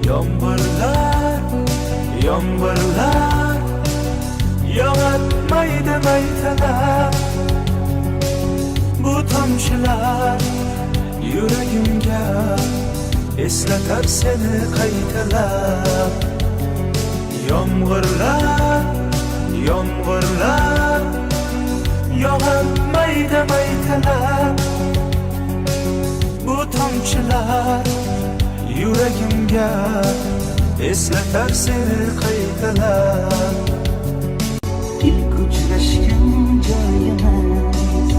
Yomg'irlar, yomg'irlar yog'atmaydi maytalab. Bu tomchilar yuragimga eslatar seni qaytalab. Yomg'irlar, yomg'irlar yog'atmaydi maytalab. Bu tomchilar yuragimga eslatar seni qaytalab. İlk uçrashgan joyimiz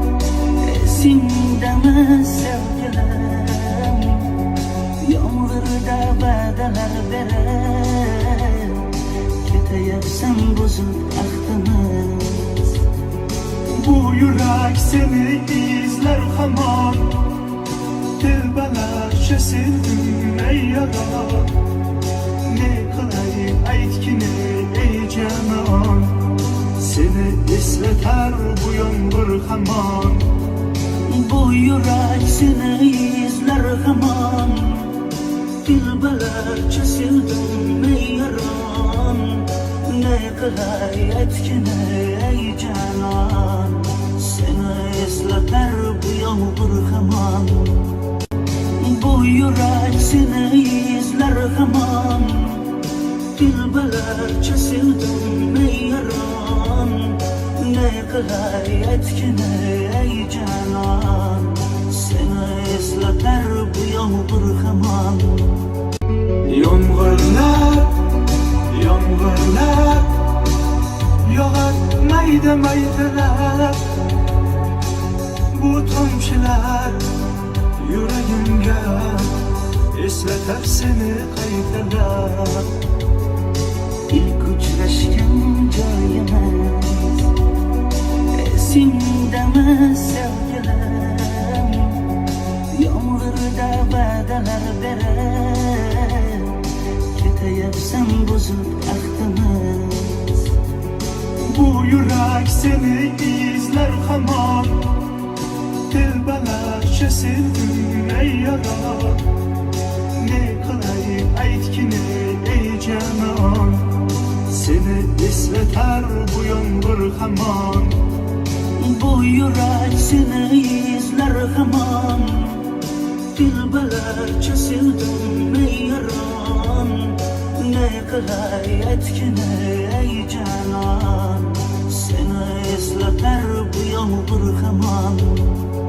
esingdami sevgilim? Yomg'irda va'dalar berib ketayapsan buzib ahdimiz. Bu yurak seni izler hamon, telbalarcha sevdim ey yaron. Ne qilay aytgin ey canon, seni eslatar bu yomg'ir hamon. Bu yurak seni izler hamon, telbalarcha sevdim ey yaron. Ne qilay aytgin ey canon, seni eslatar bu yomg'ir hamon. Bu yurak seni izler hamon, telbalarcha sevdim ey yaron. Ne qilay aytgin ey canon, seni eslatar bu yomg'ir hamon. Yomg'irlar, yomg'irlar yog'atmaydi maytalab. Bu tomchilar yuragimga eslatar seni qaytalab. İlk uçrashgan joyimiz esingdami sevgilim? Yomg'irda va'dalar berib ketayapsan buzib ahdimiz. Bu yurak seni izler hamon, telbalarcha sevdim ey yaron. Ne qilay aytgin ey canon, seni eslatar bu yomg'ir hamon. Bu yurak seni izler hamon, telbalarcha sevdim ey yaron. Ne qilay aytgin ey canon, seni eslatar bu yomg'ir hamon.